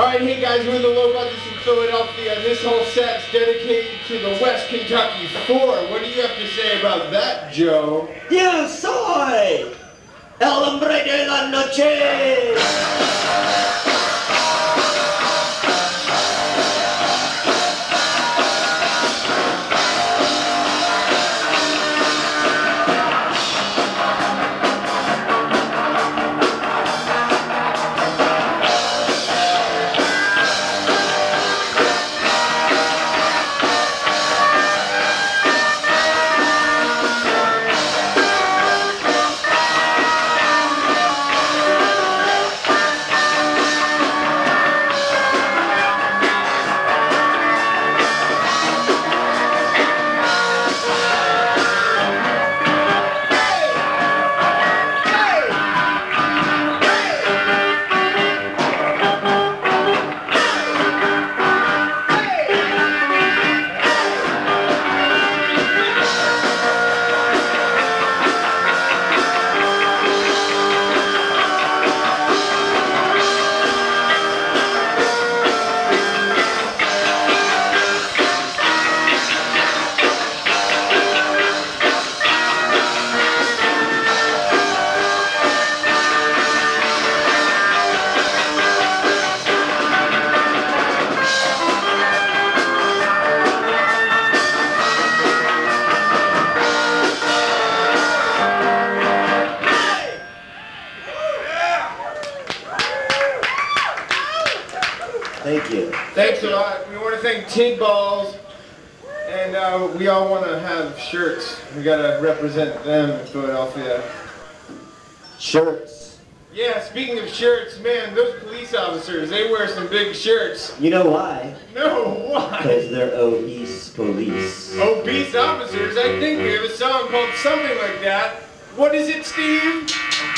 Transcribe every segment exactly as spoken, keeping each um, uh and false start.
Alright, hey guys, we're the Low Budgets in Philadelphia, and this whole set's dedicated to the West Kentucky Four. What do you have to say about that, Joe? Yo soy el hombre de la noche. Thank you. Thanks a lot. We want to thank Tid Balls, and uh, we all want to have shirts. We got to represent them in Philadelphia. Shirts. Yeah, speaking of shirts, man, those police officers, they wear some big shirts. You know why? No, why? Because they're obese police. Obese officers? I think we have a song called something like that. What is it, Steve?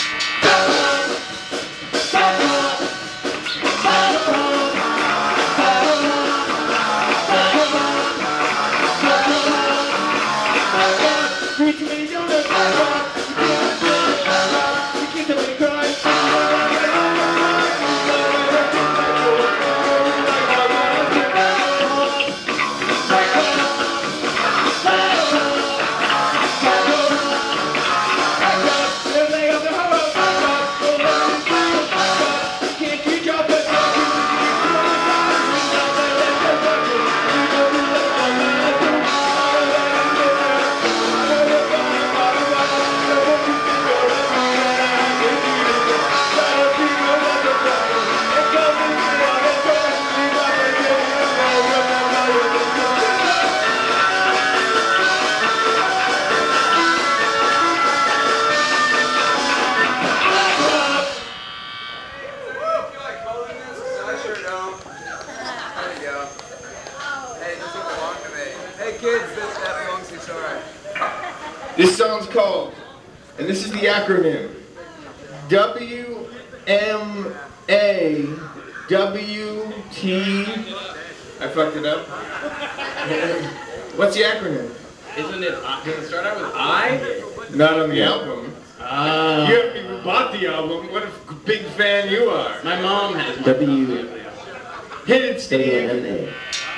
This song's called, and this is the acronym, W M A W T, I fucked it up. What's the acronym? Isn't it, uh, does it start out with I? Not on the album. Uh, You haven't even bought the album. What a big fan you are. my mom has my W. Hit it, Steve. W M A.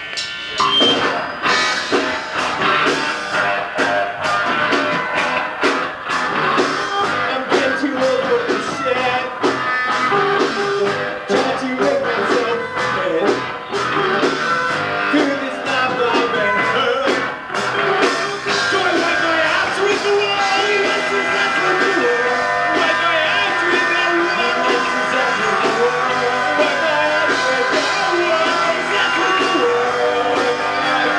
I'm getting too old for this shit. Trying to make myself fit. Through this life I've been hurt. So I wipe my ass with the wall. Yes, yes, that's what the world. Wipe my ass with the wall. Yes, yes, that's what the world. Wipe my ass with the wall. Yes, that's what the world.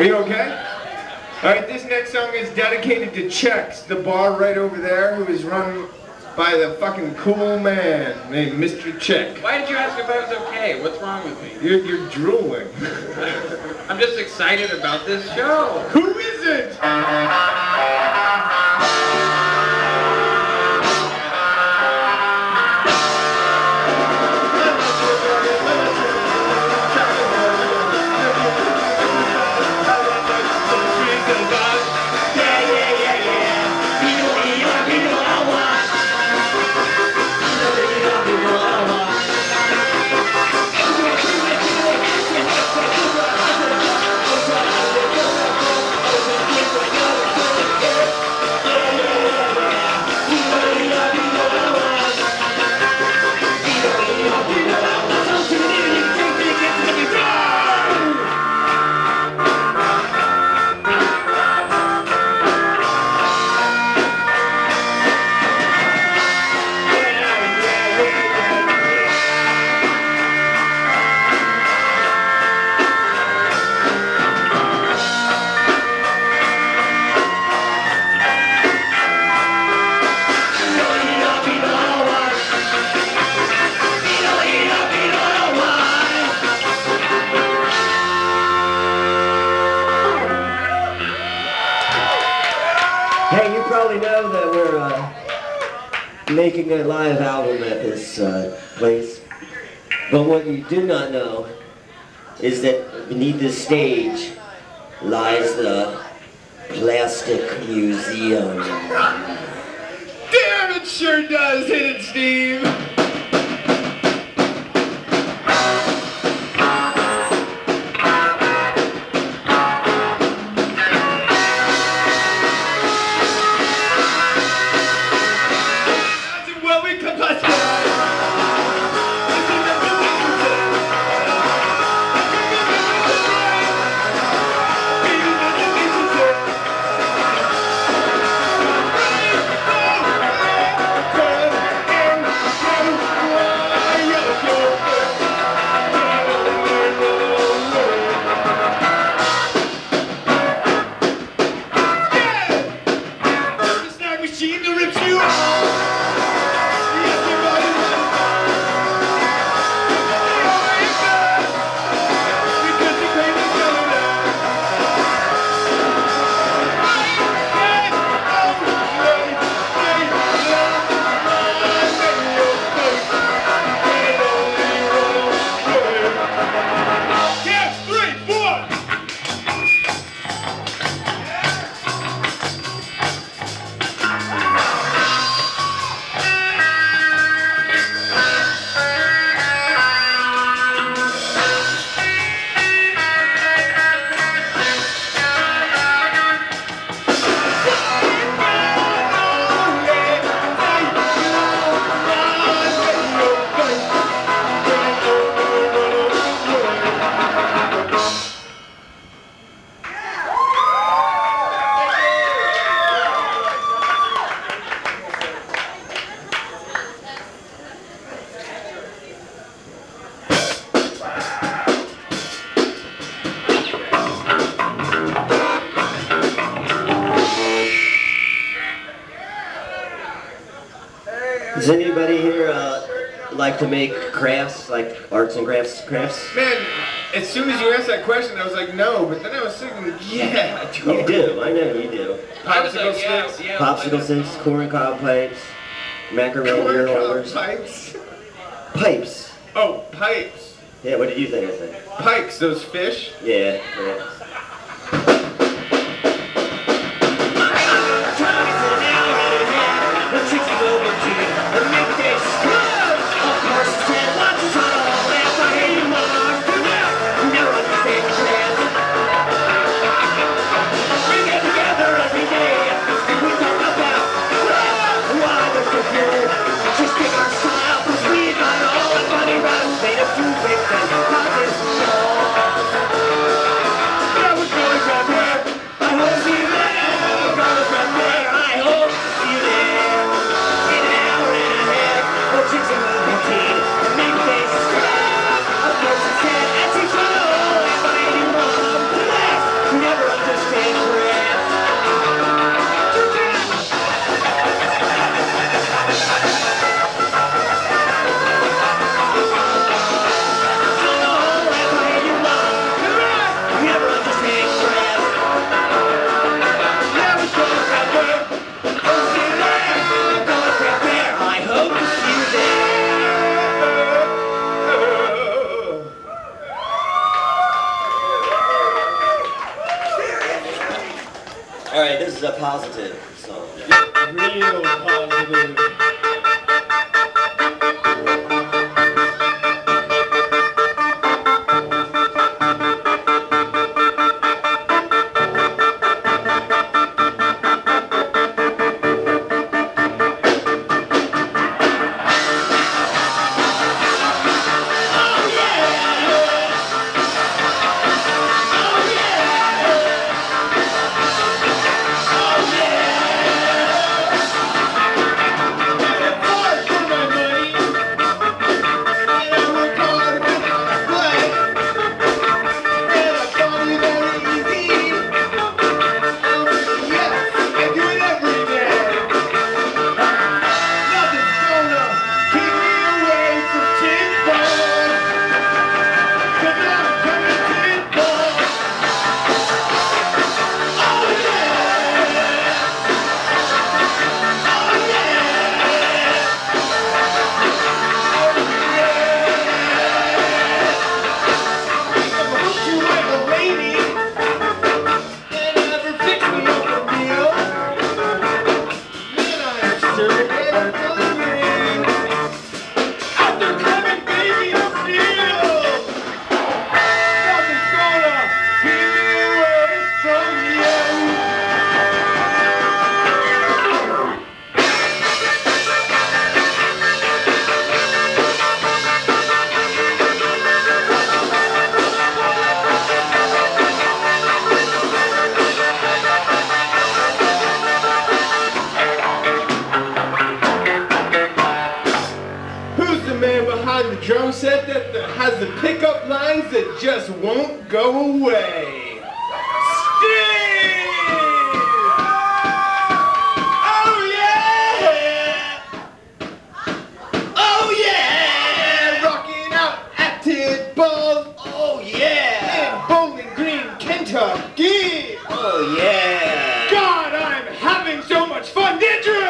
Are you okay? All right, this next song is dedicated to Chex, the bar right over there, who is run by the fucking cool man named Mister Check. Why did you ask if I was okay? What's wrong with me? You're, you're drooling. I'm just excited about this show. Who is it? Hey, you probably know that we're uh, making a live album at this uh, place. But what you do not know is that beneath this stage lies the Plastic Museum. Damn, it sure does. Hit it, Steve. Does anybody here uh, like to make crafts, like arts and crafts crafts? Man, as soon as you asked that question, I was like, no, but then I was thinking, yeah, You totally. do, I know you do. I was Popsicle like, yeah, sticks, yeah. Popsicle sticks, corn cob pipes, macaroni ear corn cob holders. pipes. Pipes. Oh, pipes. Yeah, what did you think I said? Pikes, those fish. Yeah, yeah. Yeah, we're is a positive song. Real positive. The drum set that, that has the pickup lines that just won't go away. Steve! Oh yeah! Oh yeah! Rocking out at Tidball. Oh yeah! In Bowling Green, Kentucky. Oh yeah! God, I'm having so much fun, did you?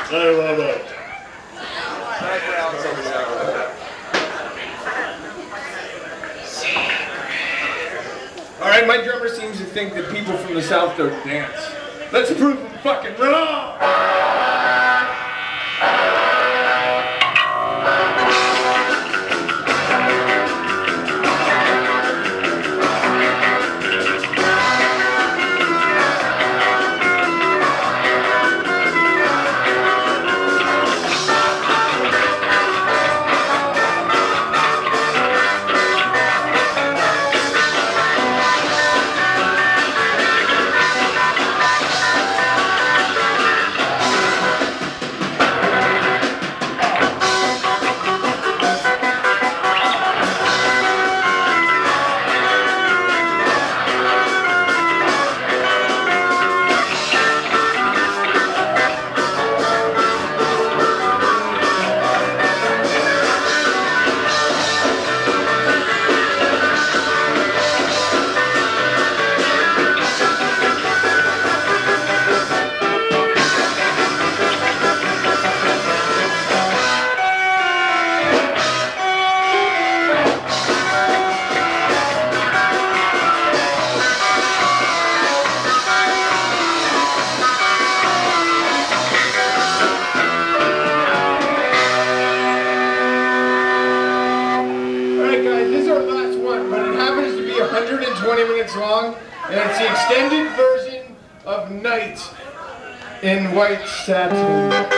I love it. All right, my drummer seems to think that people from the South don't dance. Let's prove him fucking wrong. one hundred twenty minutes long, and it's the extended version of Night in White Satin.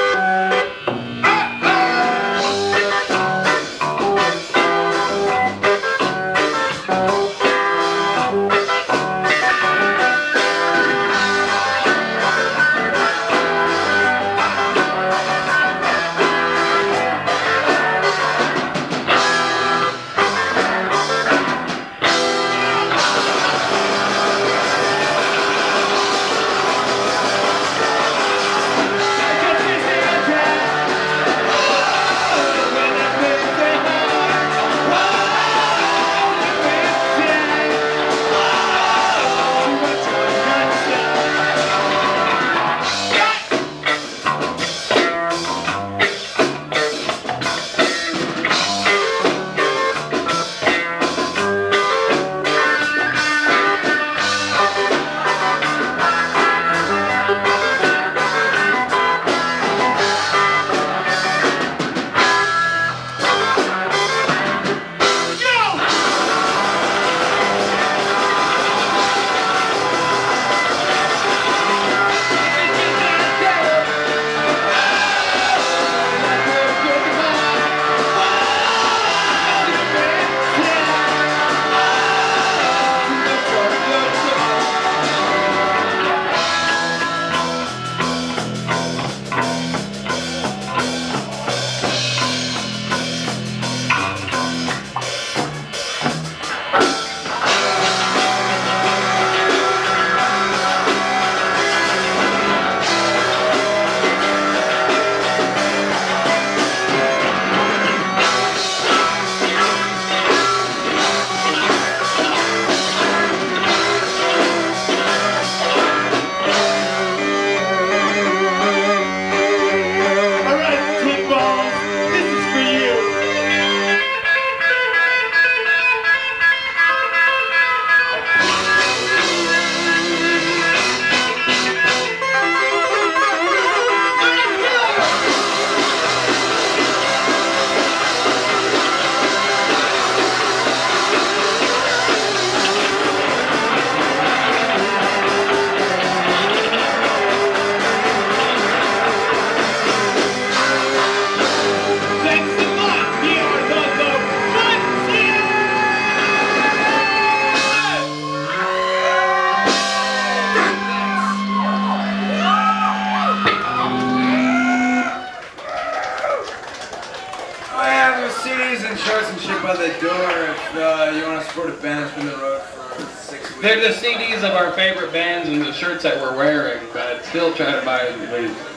By the door if uh, you want to support a band that's been on the road for six weeks. They're the C Ds of our favorite bands and the shirts that we're wearing, but still try to buy these.